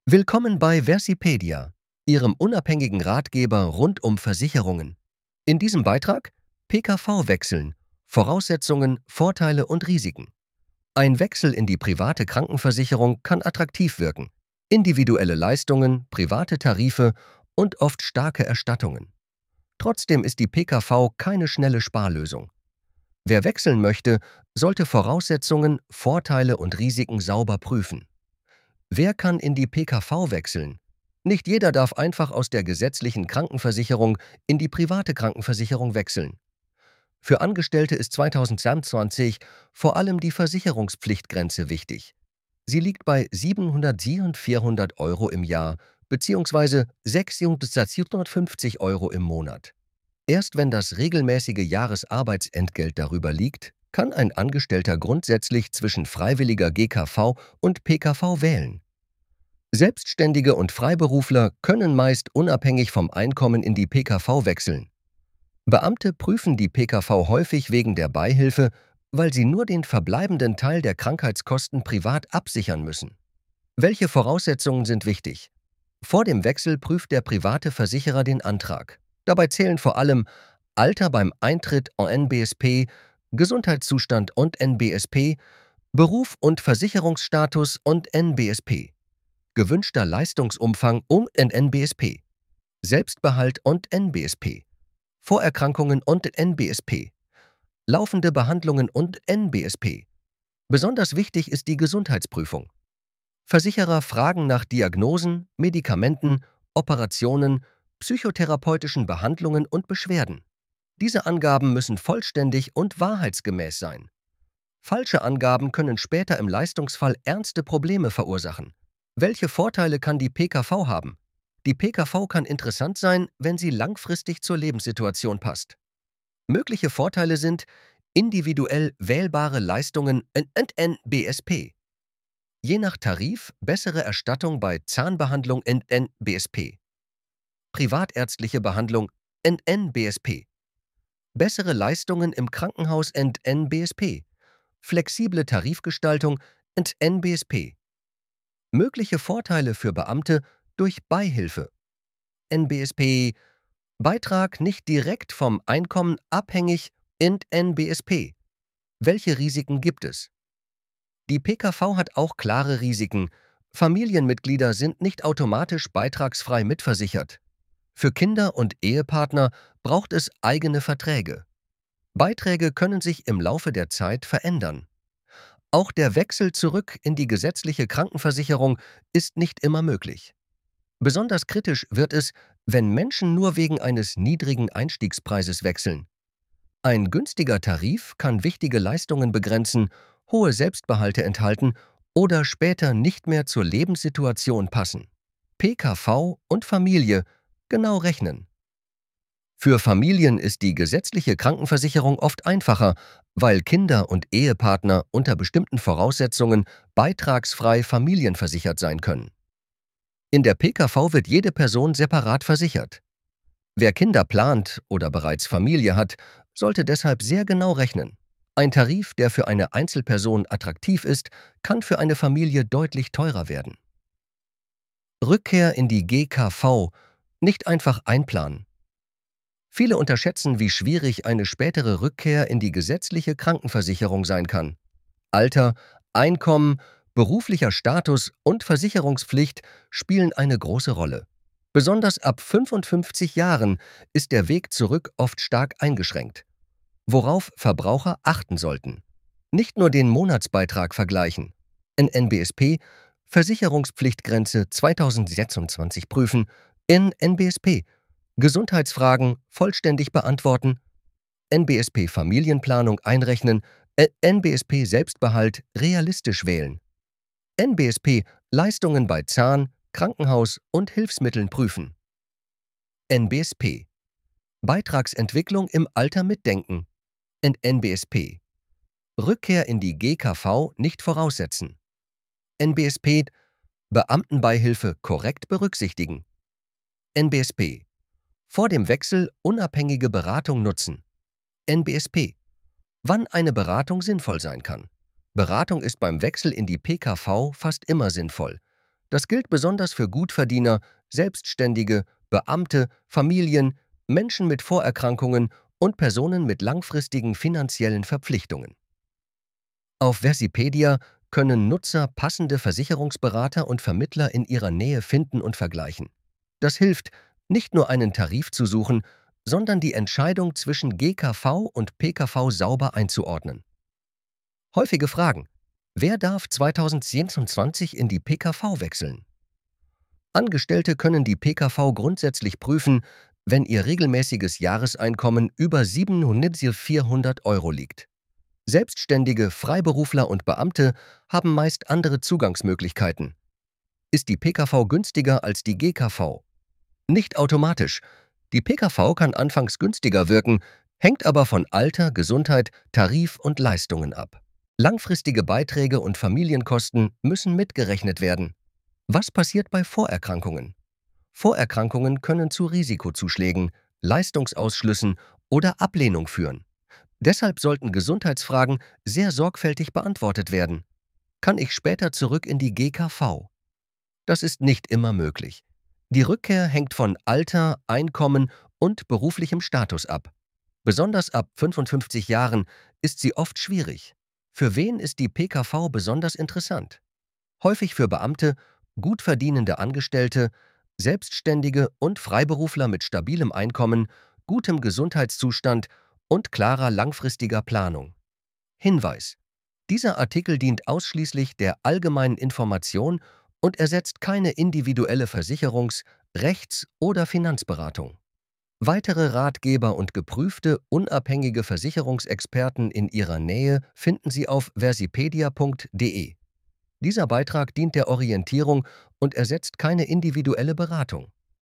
Willkommen bei Versipedia, Ihrem unabhängigen Ratgeber rund um Versicherungen. In diesem Beitrag PKV wechseln, Voraussetzungen, Vorteile und Risiken. Ein Wechsel in die private Krankenversicherung kann attraktiv wirken. Individuelle Leistungen, private Tarife und oft starke Erstattungen. Trotzdem ist die PKV keine schnelle Sparlösung. Wer wechseln möchte, sollte Voraussetzungen, Vorteile und Risiken sauber prüfen. Wer kann in die PKV wechseln? Nicht jeder darf einfach aus der gesetzlichen Krankenversicherung in die private Krankenversicherung wechseln. Für Angestellte ist 2022 vor allem die Versicherungspflichtgrenze wichtig. Sie liegt bei 700 Euro im Jahr bzw. 650 Euro im Monat. Erst wenn das regelmäßige Jahresarbeitsentgelt darüber liegt, kann ein Angestellter grundsätzlich zwischen freiwilliger GKV und PKV wählen. Selbstständige und Freiberufler können meist unabhängig vom Einkommen in die PKV wechseln. Beamte prüfen die PKV häufig wegen der Beihilfe, weil sie nur den verbleibenden Teil der Krankheitskosten privat absichern müssen. Welche Voraussetzungen sind wichtig? Vor dem Wechsel prüft der private Versicherer den Antrag. Dabei zählen vor allem Alter beim Eintritt en NBSP, Gesundheitszustand und NBSP, Beruf und Versicherungsstatus und NBSP, gewünschter Leistungsumfang und NBSP, Selbstbehalt und NBSP, Vorerkrankungen und NBSP, laufende Behandlungen und NBSP. Besonders wichtig ist die Gesundheitsprüfung. Versicherer fragen nach Diagnosen, Medikamenten, Operationen, psychotherapeutischen Behandlungen und Beschwerden. Diese Angaben müssen vollständig und wahrheitsgemäß sein. Falsche Angaben können später im Leistungsfall ernste Probleme verursachen. Welche Vorteile kann die PKV haben? Die PKV kann interessant sein, wenn sie langfristig zur Lebenssituation passt. Mögliche Vorteile sind individuell wählbare Leistungen NBSP. Je nach Tarif bessere Erstattung bei Zahnbehandlung NBSP. Privatärztliche Behandlung NBSP. Bessere Leistungen im Krankenhaus NBSP. Flexible Tarifgestaltung NBSP. Mögliche Vorteile für Beamte durch Beihilfe. NBSP. Beitrag nicht direkt vom Einkommen abhängig in NBSP. Welche Risiken gibt es? Die PKV hat auch klare Risiken. Familienmitglieder sind nicht automatisch beitragsfrei mitversichert. Für Kinder und Ehepartner braucht es eigene Verträge. Beiträge können sich im Laufe der Zeit verändern. Auch der Wechsel zurück in die gesetzliche Krankenversicherung ist nicht immer möglich. Besonders kritisch wird es, wenn Menschen nur wegen eines niedrigen Einstiegspreises wechseln. Ein günstiger Tarif kann wichtige Leistungen begrenzen, hohe Selbstbehalte enthalten oder später nicht mehr zur Lebenssituation passen. PKV und Familie genau rechnen. Für Familien ist die gesetzliche Krankenversicherung oft einfacher, weil Kinder und Ehepartner unter bestimmten Voraussetzungen beitragsfrei familienversichert sein können. In der PKV wird jede Person separat versichert. Wer Kinder plant oder bereits Familie hat, sollte deshalb sehr genau rechnen. Ein Tarif, der für eine Einzelperson attraktiv ist, kann für eine Familie deutlich teurer werden. Rückkehr in die GKV nicht einfach einplanen. Viele unterschätzen, wie schwierig eine spätere Rückkehr in die gesetzliche Krankenversicherung sein kann. Alter, Einkommen, beruflicher Status und Versicherungspflicht spielen eine große Rolle. Besonders ab 55 Jahren ist der Weg zurück oft stark eingeschränkt. Worauf Verbraucher achten sollten. Nicht nur den Monatsbeitrag vergleichen. In NBSP Versicherungspflichtgrenze 2026 prüfen, in NBSP Gesundheitsfragen vollständig beantworten, NBSP Familienplanung einrechnen, NBSP Selbstbehalt realistisch wählen, NBSP Leistungen bei Zahn, Krankenhaus und Hilfsmitteln prüfen. NBSP Beitragsentwicklung im Alter mitdenken. NBSP Rückkehr in die GKV nicht voraussetzen. NBSP Beamtenbeihilfe korrekt berücksichtigen. NBSP vor dem Wechsel unabhängige Beratung nutzen. NBSP wann eine Beratung sinnvoll sein kann. Beratung ist beim Wechsel in die PKV fast immer sinnvoll. Das gilt besonders für Gutverdiener, Selbstständige, Beamte, Familien, Menschen mit Vorerkrankungen und Personen mit langfristigen finanziellen Verpflichtungen. Auf Versipedia können Nutzer passende Versicherungsberater und Vermittler in ihrer Nähe finden und vergleichen. Das hilft, nicht nur einen Tarif zu suchen, sondern die Entscheidung zwischen GKV und PKV sauber einzuordnen. Häufige Fragen: Wer darf 2026 in die PKV wechseln? Angestellte können die PKV grundsätzlich prüfen, wenn ihr regelmäßiges Jahreseinkommen über 700–400 Euro liegt. Selbstständige, Freiberufler und Beamte haben meist andere Zugangsmöglichkeiten. Ist die PKV günstiger als die GKV? Nicht automatisch. Die PKV kann anfangs günstiger wirken, hängt aber von Alter, Gesundheit, Tarif und Leistungen ab. Langfristige Beiträge und Familienkosten müssen mitgerechnet werden. Was passiert bei Vorerkrankungen? Vorerkrankungen können zu Risikozuschlägen, Leistungsausschlüssen oder Ablehnung führen. Deshalb sollten Gesundheitsfragen sehr sorgfältig beantwortet werden. Kann ich später zurück in die GKV? Das ist nicht immer möglich. Die Rückkehr hängt von Alter, Einkommen und beruflichem Status ab. Besonders ab 55 Jahren ist sie oft schwierig. Für wen ist die PKV besonders interessant? Häufig für Beamte, gut verdienende Angestellte, Selbstständige und Freiberufler mit stabilem Einkommen, gutem Gesundheitszustand und klarer langfristiger Planung. Hinweis: Dieser Artikel dient ausschließlich der allgemeinen Information und ersetzt keine individuelle Versicherungs-, Rechts- oder Finanzberatung. Weitere Ratgeber und geprüfte, unabhängige Versicherungsexperten in Ihrer Nähe finden Sie auf versipedia.de. Dieser Beitrag dient der Orientierung und ersetzt keine individuelle Beratung.